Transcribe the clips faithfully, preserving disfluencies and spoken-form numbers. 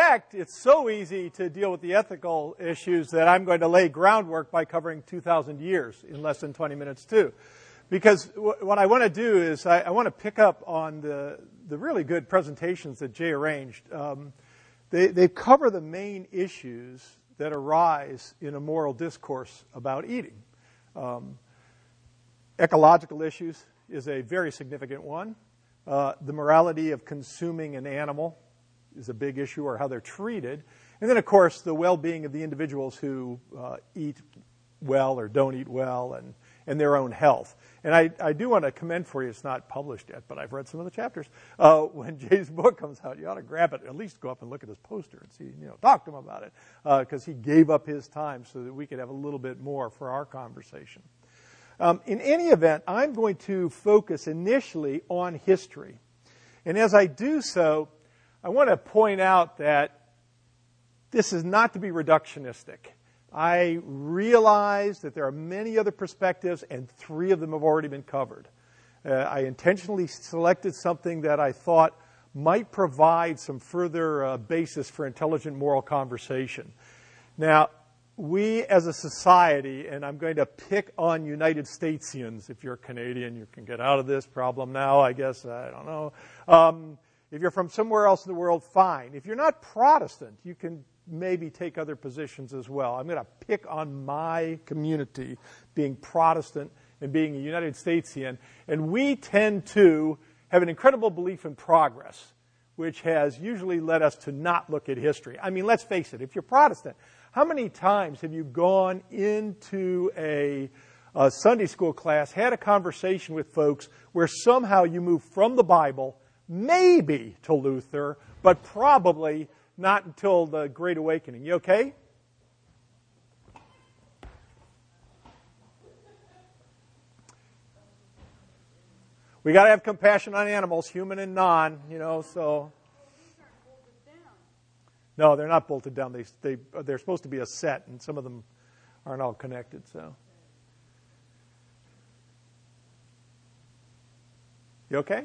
fact, it's so easy to deal with the ethical issues that I'm going to lay groundwork by covering two thousand years in less than twenty minutes, too. Because w- what I want to do is I, I want to pick up on the, the really good presentations that Jay arranged. Um, they, they cover the main issues that arise in a moral discourse about eating. Um, ecological issues is a very significant one. Uh, the morality of consuming an animal is a big issue, or how they're treated. And then, of course, the well-being of the individuals who uh, eat well or don't eat well, and, and their own health. And I, I do want to commend for you, it's not published yet, but I've read some of the chapters. Uh, when Jay's book comes out, you ought to grab it, at least go up and look at his poster and see, you know, talk to him about it, because uh, he gave up his time so that we could have a little bit more for our conversation. Um, in any event, I'm going to focus initially on history. And as I do so, I want to point out that this is not to be reductionistic. I realize that there are many other perspectives, and three of them have already been covered. Uh, I intentionally selected something that I thought might provide some further uh, basis for intelligent moral conversation. Now, we as a society, and I'm going to pick on United Statesians. If you're Canadian, you can get out of this problem now, I guess. I don't know. Um, if you're from somewhere else in the world, fine. If you're not Protestant, you can maybe take other positions as well. I'm going to pick on my community being Protestant and being a United Statesian. And we tend to have an incredible belief in progress, which has usually led us to not look at history. I mean, let's face it, if you're Protestant, how many times have you gone into a, a Sunday school class, had a conversation with folks where somehow you move from the Bible, maybe to Luther, but probably not until the Great Awakening? You okay? We got to have compassion on animals, human and non, you know, so. No, they're not bolted down. They, they, they're supposed to be a set, and some of them aren't all connected. So, you okay?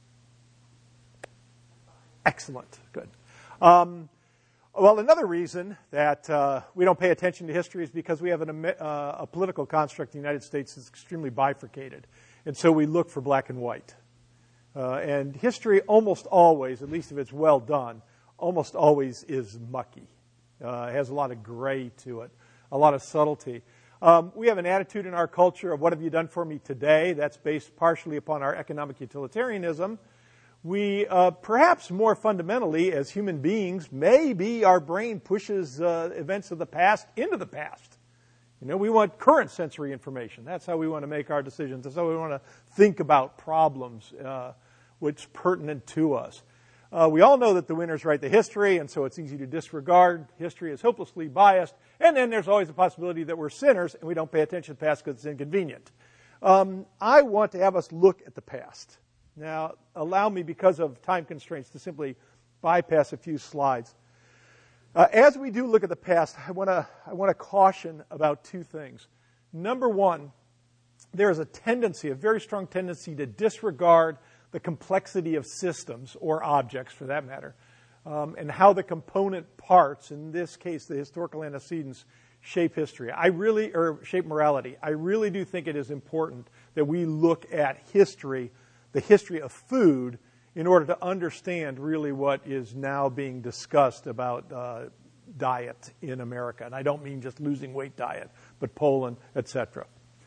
Excellent. Good. Um, well, another reason that uh, we don't pay attention to history is because we have an, uh, a political construct in the United States that's extremely bifurcated. And so we look for black and white. Uh, and history almost always, at least if it's well done, almost always is mucky. Uh, it has a lot of gray to it, a lot of subtlety. Um, we have an attitude in our culture of what have you done for me today? That's based partially upon our economic utilitarianism. We, uh, perhaps more fundamentally, as human beings, maybe our brain pushes uh, events of the past into the past. You know, we want current sensory information. That's how we want to make our decisions. That's how we want to think about problems, uh, which are pertinent to us. Uh, we all know that the winners write the history, and so it's easy to disregard. History is hopelessly biased. And then there's always the possibility that we're sinners and we don't pay attention to the past because it's inconvenient. Um, I want to have us look at the past. Now, allow me, because of time constraints, to simply bypass a few slides. Uh, as we do look at the past, I want to I want to caution about two things. Number one, there is a tendency, a very strong tendency, to disregard the complexity of systems, or objects for that matter, um, and how the component parts, in this case the historical antecedents, shape history. I really, or shape morality. I really do think it is important that we look at history, the history of food, in order to understand really what is now being discussed about uh, diet in America. And I don't mean just losing weight diet, but Poland, et cetera.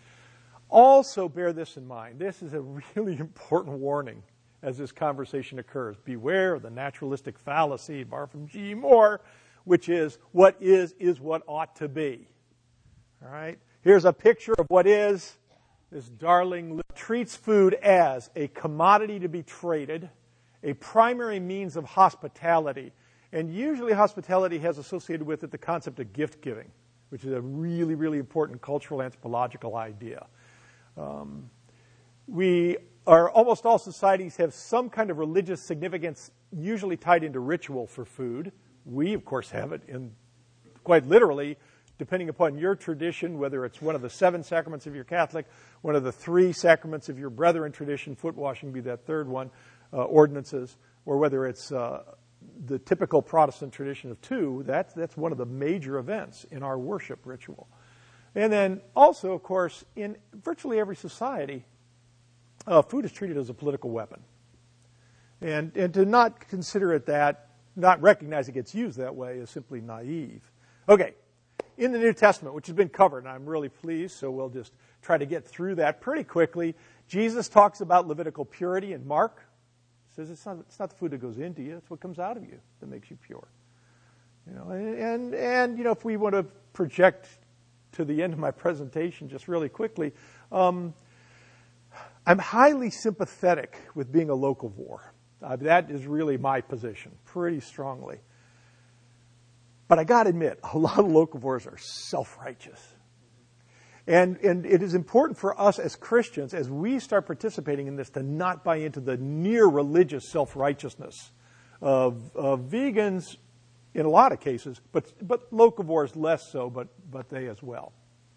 Also, bear this in mind. This is a really important warning as this conversation occurs. Beware of the naturalistic fallacy, borrowed from G E Moore, which is, what is, is what ought to be. All right? Here's a picture of what is. This darling treats food as a commodity to be traded, a primary means of hospitality. And usually hospitality has associated with it the concept of gift giving, which is a really, really important cultural anthropological idea. Um, we are, almost all societies have some kind of religious significance, usually tied into ritual for food. We, of course, have it in, quite literally, depending upon your tradition, whether it's one of the seven sacraments of your Catholic, one of the three sacraments of your Brethren tradition, foot washing be that third one, uh, ordinances, or whether it's uh, the typical Protestant tradition of two, that's, that's one of the major events in our worship ritual. And then also, of course, in virtually every society, uh, food is treated as a political weapon. And, and to not consider it that, not recognize it gets used that way is simply naive. Okay, in the New Testament, which has been covered, and I'm really pleased, so we'll just try to get through that pretty quickly. Jesus talks about Levitical purity in Mark. He says it's not, it's not the food that goes into you, it's what comes out of you that makes you pure. You know, and, and, and you know, if we want to project to the end of my presentation just really quickly, um, I'm highly sympathetic with being a locavore. Uh, that is really my position, pretty strongly. But I got to admit, a lot of locavores are self-righteous. And, and it is important for us as Christians, as we start participating in this, to not buy into the near-religious self-righteousness of, of vegans in a lot of cases, but, but locavores less so, but, but they as well.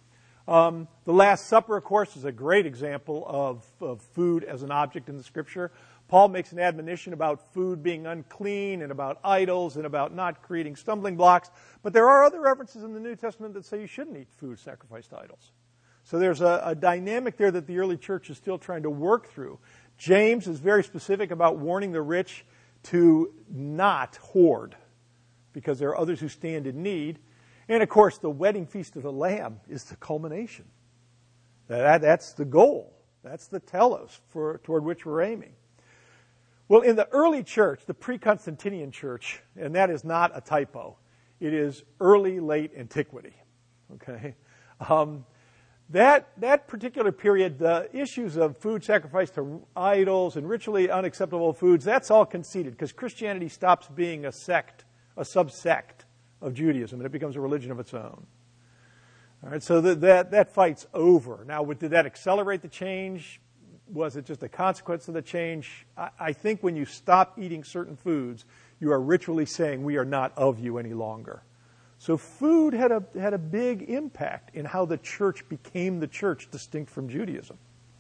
Um, the Last Supper, of course, is a great example of, of food as an object in the Scripture. Paul makes an admonition about food being unclean and about idols and about not creating stumbling blocks. But there are other references in the New Testament that say you shouldn't eat food sacrificed to idols. So there's a, a dynamic there that the early church is still trying to work through. James is very specific about warning the rich to not hoard because there are others who stand in need. And, of course, the wedding feast of the Lamb is the culmination. That, that's the goal. That's the telos for, toward which we're aiming. Well, in the early church, the pre-Constantinian church, and that is not a typo, it is early, late antiquity. Okay, um, that that particular period, the issues of food sacrificed to idols and ritually unacceptable foods, that's all conceded because Christianity stops being a sect, a subsect of Judaism, and it becomes a religion of its own. All right, so that that, that fight's over. Now, did that accelerate the change? Was it just a consequence of the change? I, I think when you stop eating certain foods, you are ritually saying we are not of you any longer. So food had a had a big impact in how the church became the church, distinct from Judaism.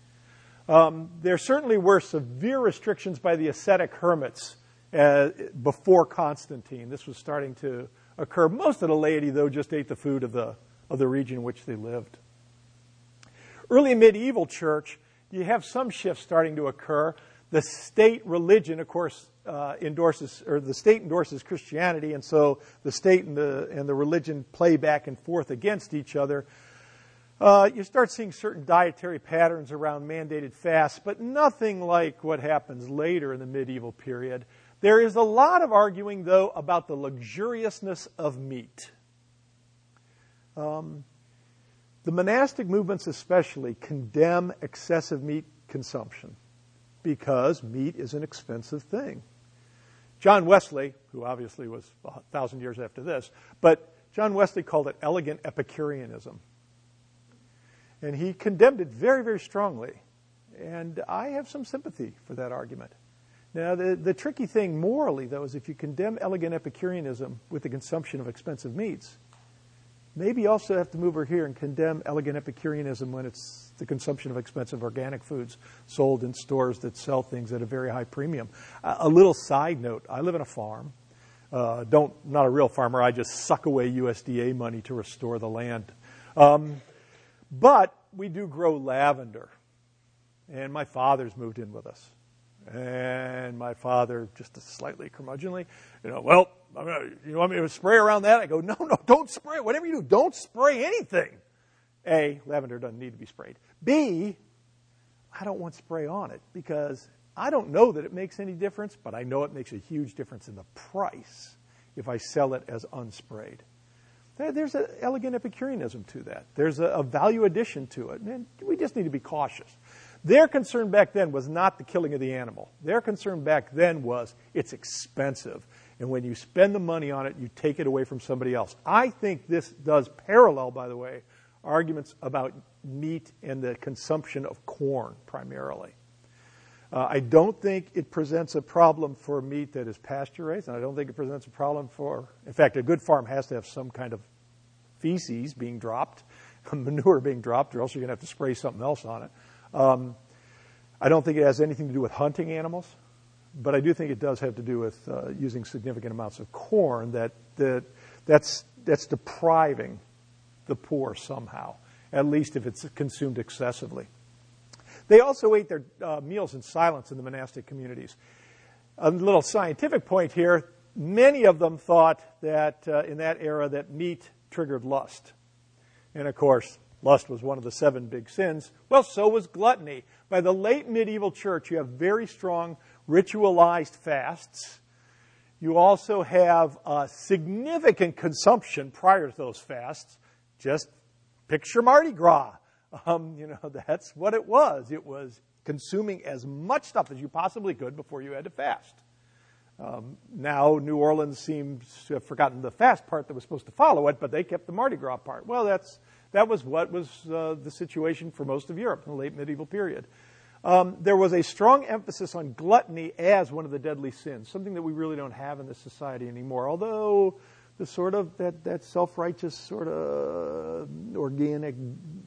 Um, there certainly were severe restrictions by the ascetic hermits uh, before Constantine. This was starting to occur. Most of the laity, though, just ate the food of the of the region in which they lived. Early medieval church, you have some shifts starting to occur. The state religion, of course, uh, endorses, or the state endorses Christianity, and so the state and the and the religion play back and forth against each other. Uh, you start seeing certain dietary patterns around mandated fasts, but nothing like what happens later in the medieval period. There is a lot of arguing, though, about the luxuriousness of meat. Um, The monastic movements especially condemn excessive meat consumption because meat is an expensive thing. John Wesley, who obviously was a thousand years after this, but John Wesley called it elegant Epicureanism. And he condemned it very, very strongly. And I have some sympathy for that argument. Now, the, the tricky thing morally, though, is if you condemn elegant Epicureanism with the consumption of expensive meats, maybe you also have to move over here and condemn elegant Epicureanism when it's the consumption of expensive organic foods sold in stores that sell things at a very high premium. Uh, a little side note, I live on a farm. Uh, don't, not a real farmer, I just suck away U S D A money to restore the land. Um, but we do grow lavender. And my father's moved in with us. And my father, just slightly curmudgeonly, you know, well, I'm gonna, you want me to spray around that? I go, no, no, don't spray. Whatever you do, don't spray anything. A, lavender doesn't need to be sprayed. B, I don't want spray on it because I don't know that it makes any difference, but I know it makes a huge difference in the price if I sell it as unsprayed. There's an elegant Epicureanism to that. There's a, a value addition to it. And we just need to be cautious. Their concern back then was not the killing of the animal. Their concern back then was it's expensive. And when you spend the money on it, you take it away from somebody else. I think this does parallel, by the way, arguments about meat and the consumption of corn primarily. Uh, I don't think it presents a problem for meat that is pasture-raised, and I don't think it presents a problem for, in fact, a good farm has to have some kind of feces being dropped, manure being dropped, or else you're going to have to spray something else on it. Um, I don't think it has anything to do with hunting animals. but I do think it does have to do with uh, using significant amounts of corn that, that that's, that's depriving the poor somehow, at least if it's consumed excessively. They also ate their uh, meals in silence in the monastic communities. A little scientific point here, many of them thought that uh, in that era that meat triggered lust. And of course, lust was one of the seven big sins. Well, so was gluttony. By the late medieval church, you have very strong ritualized fasts. You also have uh, significant consumption prior to those fasts. Just picture Mardi Gras. Um, you know, that's what it was. It was consuming as much stuff as you possibly could before you had to fast. Um, now, New Orleans seems to have forgotten the fast part that was supposed to follow it, but they kept the Mardi Gras part. Well, that's that was what was uh, the situation for most of Europe in the late medieval period. Um, there was a strong emphasis on gluttony as one of the deadly sins, something that we really don't have in this society anymore, although the sort of that, that self-righteous sort of organic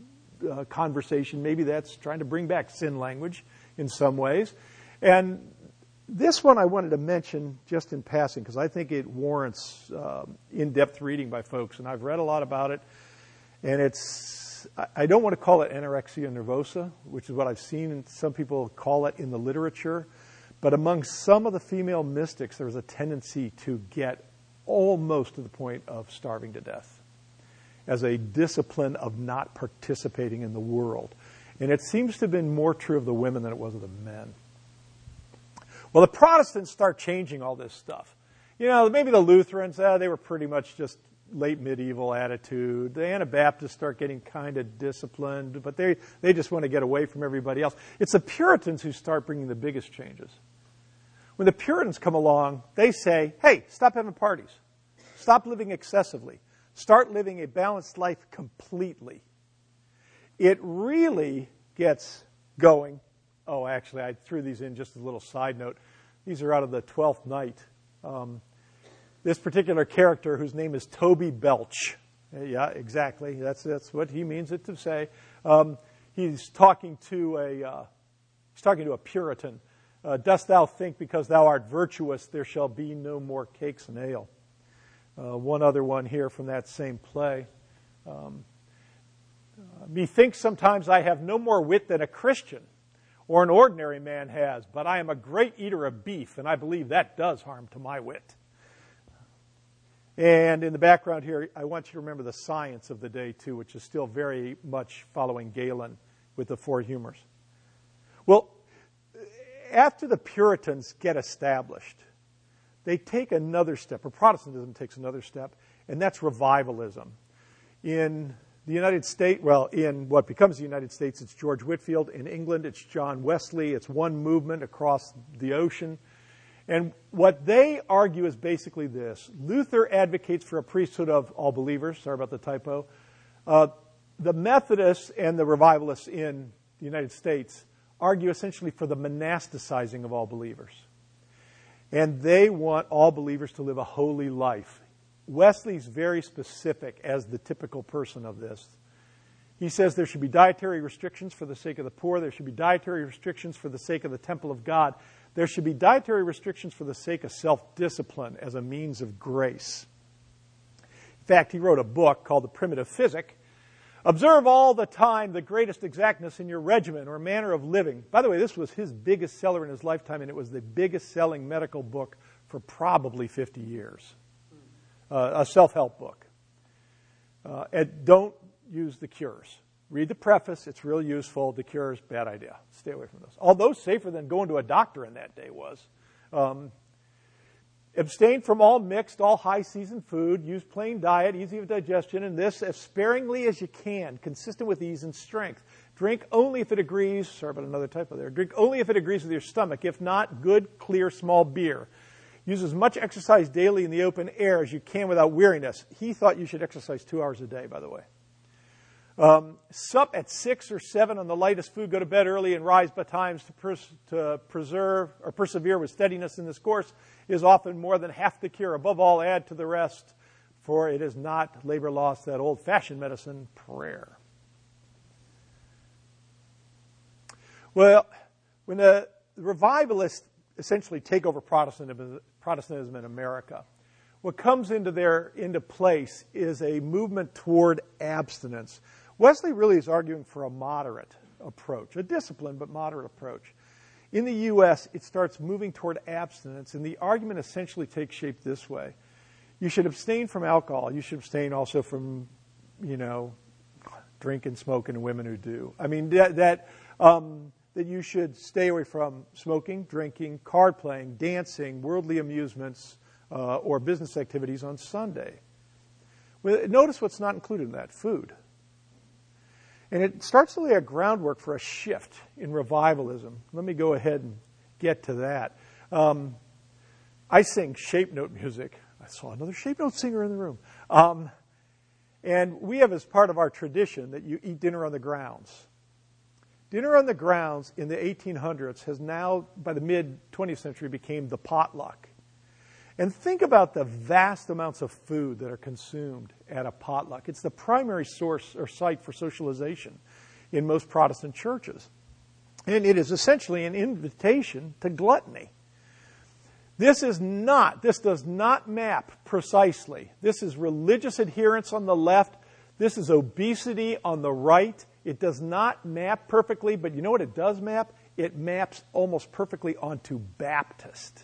uh, conversation, maybe that's trying to bring back sin language in some ways. And this one I wanted to mention just in passing because I think it warrants um, in-depth reading by folks, and I've read a lot about it. And it's, I don't want to call it anorexia nervosa, which is what I've seen some people call it in the literature. But among some of the female mystics, there's a tendency to get almost to the point of starving to death as a discipline of not participating in the world. And it seems to have been more true of the women than it was of the men. Well, the Protestants start changing all this stuff. You know, maybe the Lutherans, uh, they were pretty much just late medieval attitude. The Anabaptists start getting kind of disciplined, but they, they just want to get away from everybody else. It's the Puritans who start bringing the biggest changes. When the Puritans come along, they say, hey, stop having parties. Stop living excessively. Start living a balanced life completely. It really gets going. Oh, actually, I threw these in just as a little side note. These are out of the Twelfth Night. Um, this particular character, whose name is Toby Belch. Yeah, exactly. That's that's what he means it to say. Um, he's talking to a uh, he's talking to a Puritan. Uh, Dost thou think because thou art virtuous there shall be no more cakes and ale? Uh, one other one here from that same play. Um, uh, Methinks sometimes I have no more wit than a Christian or an ordinary man has, but I am a great eater of beef, and I believe that does harm to my wit. And in the background here, I want you to remember the science of the day, too, which is still very much following Galen with the four humors. Well, after the Puritans get established, they take another step, or Protestantism takes another step, and that's revivalism. In the United States, well, in what becomes the United States, it's George Whitefield. In England, it's John Wesley. It's one movement across the ocean. And what they argue is basically this. Luther advocates for a priesthood of all believers. Sorry about the typo. Uh, the Methodists and the revivalists in the United States argue essentially for the monasticizing of all believers. And they want all believers to live a holy life. Wesley's very specific as the typical person of this. He says there should be dietary restrictions for the sake of the poor. There should be dietary restrictions for the sake of the temple of God. There should be dietary restrictions for the sake of self-discipline as a means of grace. In fact, he wrote a book called The Primitive Physic. Observe all the time the greatest exactness in your regimen or manner of living. By the way, this was his biggest seller in his lifetime, and it was the biggest selling medical book for probably fifty years. Uh, a self-help book. Uh, and don't use the cures. Read the preface. It's real useful. The cures, bad idea. Stay away from those. Although safer than going to a doctor in that day was. Um, abstain from all mixed, all high-seasoned food. Use plain diet, easy of digestion, and this as sparingly as you can, consistent with ease and strength. Drink only if it agrees, sorry about another typo there, drink only if it agrees with your stomach. If not, good, clear, small beer. Use as much exercise daily in the open air as you can without weariness. He thought you should exercise two hours a day, by the way. Um, sup at six or seven on the lightest food. Go to bed early and rise betimes to, pers- to preserve or persevere with steadiness in this course is often more than half the cure. Above all, add to the rest, for it is not labor lost, that old-fashioned medicine, prayer. Well, when the revivalists essentially take over Protestantism, Protestantism in America. What comes into their into place is a movement toward abstinence. Wesley really is arguing for a moderate approach, a disciplined but moderate approach. In the U S, it starts moving toward abstinence, and the argument essentially takes shape this way. You should abstain from alcohol. You should abstain also from, you know, drinking, smoking, and women who do. I mean, that that, um, that you should stay away from smoking, drinking, card playing, dancing, worldly amusements, uh, or business activities on Sunday. Well, notice what's not included in that: food. And it starts to lay a groundwork for a shift in revivalism. Let me go ahead and get to that. Um, I sing shape note music. I saw another shape note singer in the room. Um, and we have as part of our tradition that you eat dinner on the grounds. Dinner on the grounds in the eighteen hundreds has now, by the mid-twentieth century, became the potluck. And think about the vast amounts of food that are consumed at a potluck. It's the primary source or site for socialization in most Protestant churches. And it is essentially an invitation to gluttony. This is not, this does not map precisely. This is religious adherence on the left. This is obesity on the right. It does not map perfectly, but you know what it does map? It maps almost perfectly onto Baptist.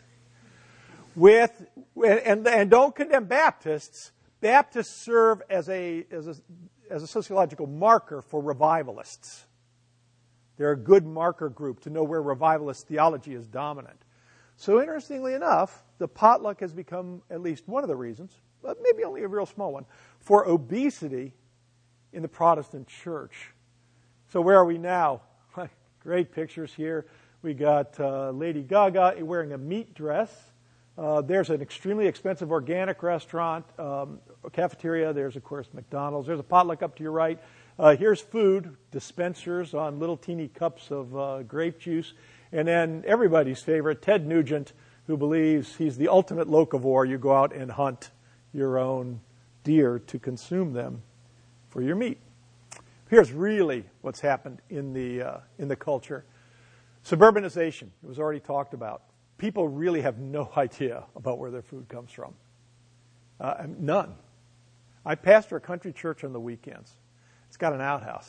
With and, and don't condemn Baptists. Baptists serve as a, as a as a sociological marker for revivalists. They're a good marker group to know where revivalist theology is dominant. So interestingly enough, the potluck has become at least one of the reasons, but maybe only a real small one, for obesity in the Protestant church. So where are we now? Great pictures here. We got uh, Lady Gaga wearing a meat dress. Uh, there's an extremely expensive organic restaurant, um, a cafeteria. There's, of course, McDonald's. There's a potluck up to your right. Uh, here's food, dispensers on little teeny cups of uh, grape juice. And then everybody's favorite, Ted Nugent, who believes he's the ultimate locavore. You go out and hunt your own deer to consume them for your meat. Here's really what's happened in the uh, in the culture. Suburbanization, it was already talked about. People really have no idea about where their food comes from. Uh, none. I pastor a country church on the weekends. It's got an outhouse.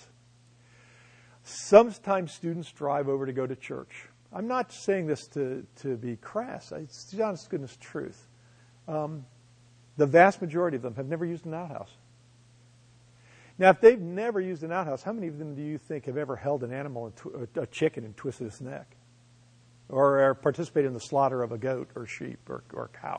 Sometimes students drive over to go to church. I'm not saying this to, to be crass. It's the honest goodness truth. Um, the vast majority of them have never used an outhouse. Now, if they've never used an outhouse, how many of them do you think have ever held an animal, a chicken, and twisted its neck? Or participated in the slaughter of a goat or sheep or, or cow?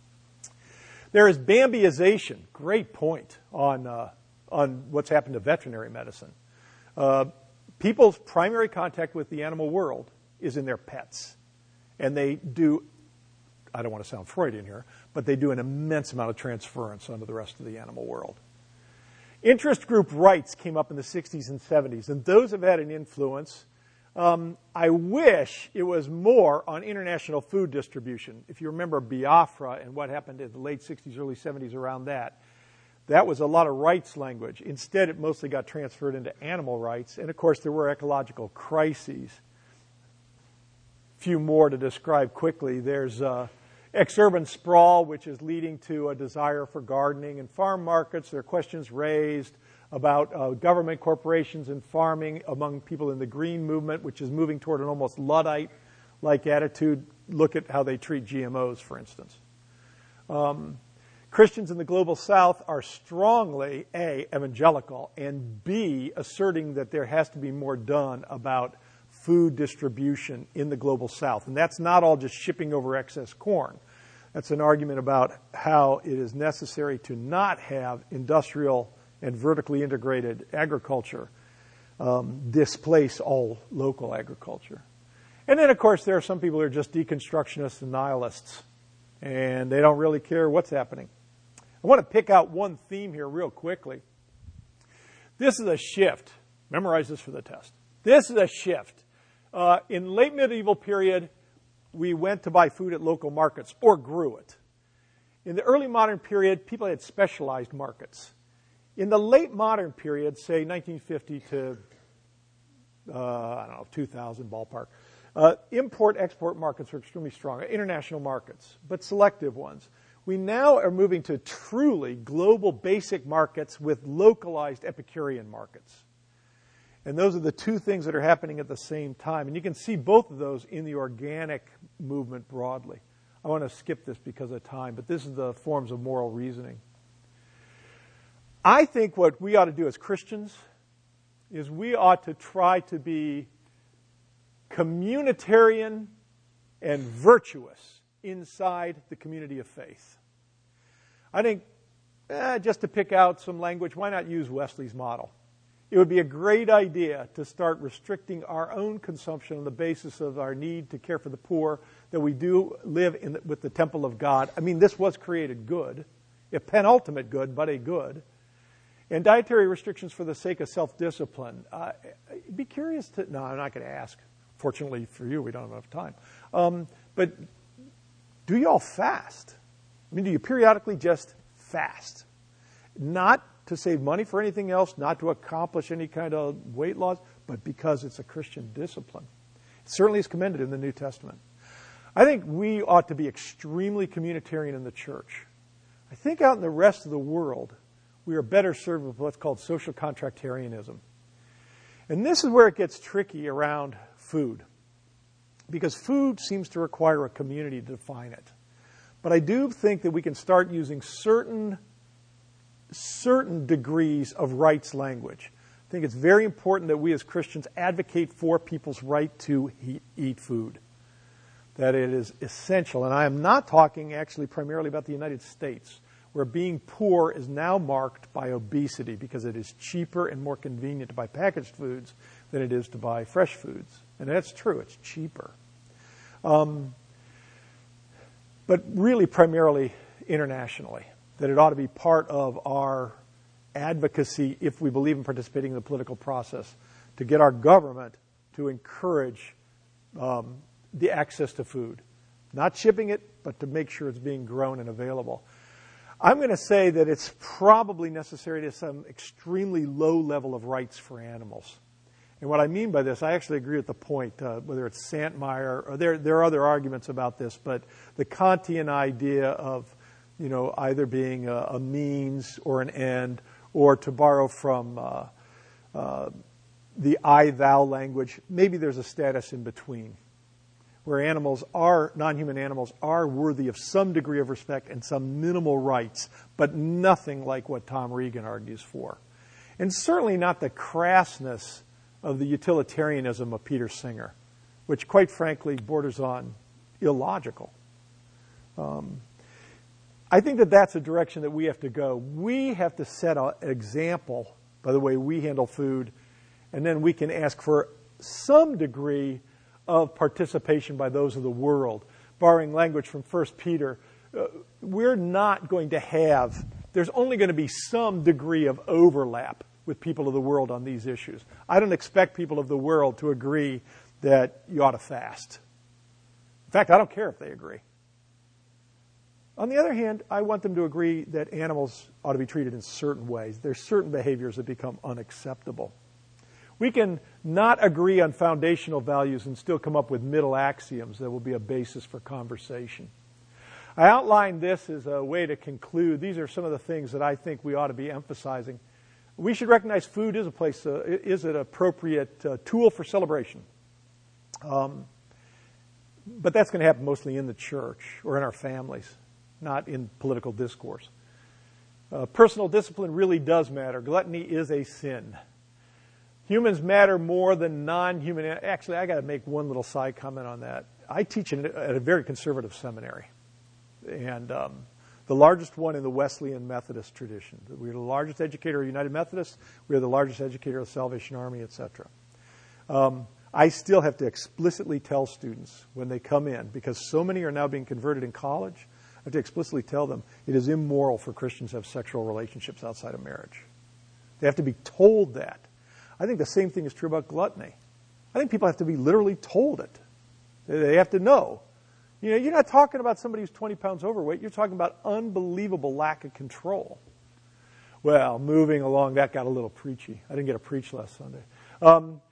There is Bambiization. Great point on, uh, on what's happened to veterinary medicine. Uh, people's primary contact with the animal world is in their pets. And they do, I don't want to sound Freudian here, but they do an immense amount of transference onto the rest of the animal world. Interest group rights came up in the sixties and seventies, and those have had an influence. Um, I wish it was more on international food distribution. If you remember Biafra and what happened in the late sixties, early seventies around that, that was a lot of rights language. Instead, it mostly got transferred into animal rights. And, of course, there were ecological crises. A few more to describe quickly. There's uh, exurban sprawl, which is leading to a desire for gardening and farm markets. There are questions raised about uh, government corporations and farming among people in the green movement, which is moving toward an almost Luddite-like attitude. Look at how they treat G M Os, for instance. Um, Christians in the global south are strongly, A, evangelical, and B, asserting that there has to be more done about food distribution in the global south. And that's not all just shipping over excess corn. That's an argument about how it is necessary to not have industrial and vertically integrated agriculture um, displace all local agriculture. And then, of course, there are some people who are just deconstructionists and nihilists, and they don't really care what's happening. I want to pick out one theme here real quickly. This is a shift. Memorize this for the test. This is a shift. Uh, in late medieval period, we went to buy food at local markets or grew it. In the early modern period, people had specialized markets. In the late modern period, say nineteen fifty to, uh, I don't know, two thousand ballpark, Uh, Import-export markets are extremely strong, international markets, but selective ones. We now are moving to truly global basic markets with localized Epicurean markets. And those are the two things that are happening at the same time. And you can see both of those in the organic movement broadly. I want to skip this because of time, but this is the forms of moral reasoning. I think what we ought to do as Christians is we ought to try to be communitarian and virtuous inside the community of faith. I think, eh, just to pick out some language, why not use Wesley's model? It would be a great idea to start restricting our own consumption on the basis of our need to care for the poor, that we do live in the, with the temple of God. I mean, this was created good, a penultimate good, but a good. And dietary restrictions for the sake of self-discipline. Uh, be curious to, no, I'm not going to ask. Fortunately for you, we don't have enough time. Um, but do you all fast? I mean, do you periodically just fast? Not to save money for anything else, not to accomplish any kind of weight loss, but because it's a Christian discipline. It certainly is commended in the New Testament. I think we ought to be extremely communitarian in the church. I think out in the rest of the world, we are better served with what's called social contractarianism. And this is where it gets tricky around food, because food seems to require a community to define it. But I do think that we can start using certain, certain degrees of rights language. I think it's very important that we as Christians advocate for people's right to he- eat food, that it is essential. And I am not talking actually primarily about the United States, where being poor is now marked by obesity because it is cheaper and more convenient to buy packaged foods than it is to buy fresh foods. And that's true, it's cheaper. Um, but really primarily internationally, that it ought to be part of our advocacy, if we believe in participating in the political process, to get our government to encourage um, the access to food. Not shipping it, but to make sure it's being grown and available. I'm going to say that it's probably necessary to some extremely low level of rights for animals. And what I mean by this, I actually agree with the point, uh, whether it's Santmeyer, or there, there are other arguments about this, but the Kantian idea of, you know, either being a, a means or an end, or to borrow from uh, uh, the I-thou language, maybe there's a status in between, where animals are, non-human animals are worthy of some degree of respect and some minimal rights, but nothing like what Tom Regan argues for. And certainly not the crassness of the utilitarianism of Peter Singer, which quite frankly borders on illogical. Um, I think that that's a direction that we have to go. We have to set an example by the way we handle food, and then we can ask for some degree of participation by those of the world. Borrowing language from First Peter, uh, we're not going to have, there's only going to be some degree of overlap with people of the world on these issues. I don't expect people of the world to agree that you ought to fast. In fact, I don't care if they agree. On the other hand, I want them to agree that animals ought to be treated in certain ways. There's certain behaviors that become unacceptable. We can not agree on foundational values and still come up with middle axioms that will be a basis for conversation. I outlined this as a way to conclude. These are some of the things that I think we ought to be emphasizing. We should recognize food is a place, uh, is an appropriate uh, tool for celebration. Um, but that's going to happen mostly in the church or in our families, not in political discourse. Uh, personal discipline really does matter. Gluttony is a sin. Humans matter more than non-human. Actually, I got to make one little side comment on that. I teach in, at a very conservative seminary, and um, the largest one in the Wesleyan Methodist tradition. We're the largest educator of United Methodists. We are the largest educator of the Salvation Army, et cetera. Um, I still have to explicitly tell students when they come in, because so many are now being converted in college, I have to explicitly tell them it is immoral for Christians to have sexual relationships outside of marriage. They have to be told that. I think the same thing is true about gluttony. I think people have to be literally told it. They have to know. You know, you're not talking about somebody who's twenty pounds overweight. You're talking about unbelievable lack of control. Well, moving along, that got a little preachy. I didn't get a preach last Sunday. Um,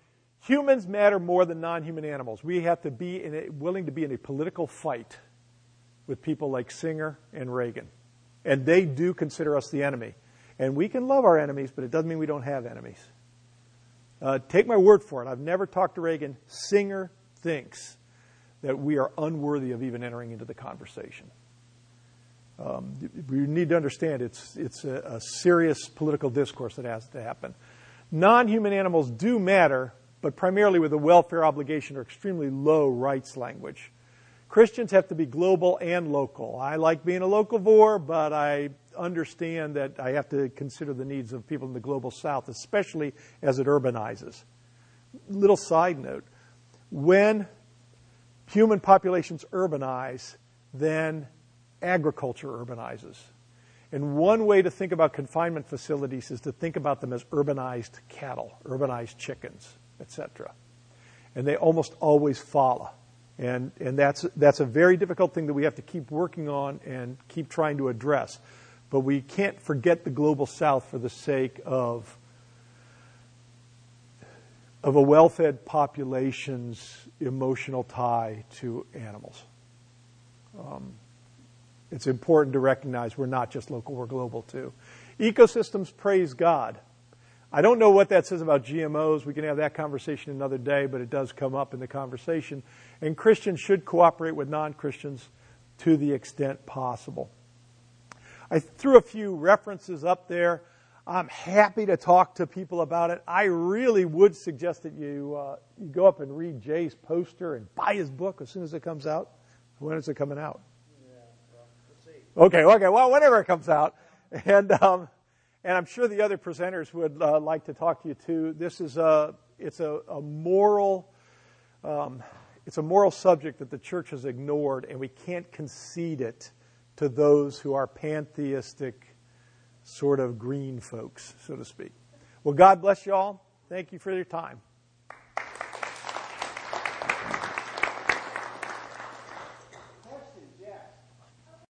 Humans matter more than non-human animals. We have to be in a, willing to be in a political fight with people like Singer and Reagan. And they do consider us the enemy. And we can love our enemies, but it doesn't mean we don't have enemies. Uh, take my word for it. I've never talked to Reagan. Singer thinks that we are unworthy of even entering into the conversation. Um, we need to understand it's, it's a, a serious political discourse that has to happen. Non-human animals do matter, but primarily with a welfare obligation or extremely low rights language. Christians have to be global and local. I like being a locavore, but I understand that I have to consider the needs of people in the global south, especially as it urbanizes. Little side note, when human populations urbanize, then agriculture urbanizes. And one way to think about confinement facilities is to think about them as urbanized cattle, urbanized chickens, et cetera. And they almost always follow. And, and that's, that's a very difficult thing that we have to keep working on and keep trying to address. But we can't forget the global south for the sake of, of a well-fed population's emotional tie to animals. Um, it's important to recognize we're not just local, we're global too. Ecosystems praise God. I don't know what that says about G M Os. We can have that conversation another day, but it does come up in the conversation. And Christians should cooperate with non-Christians to the extent possible. I threw a few references up there. I'm happy to talk to people about it. I really would suggest that you, uh, you go up and read Jay's poster and buy his book as soon as it comes out. When is it coming out? Yeah, well, we'll see. Okay, okay, well, whenever it comes out. And um, and I'm sure the other presenters would uh, like to talk to you too. This is a, it's a, a moral, um, it's a moral subject that the church has ignored, and we can't concede it to those who are pantheistic, sort of green folks, so to speak. Well, God bless you all. Thank you for your time.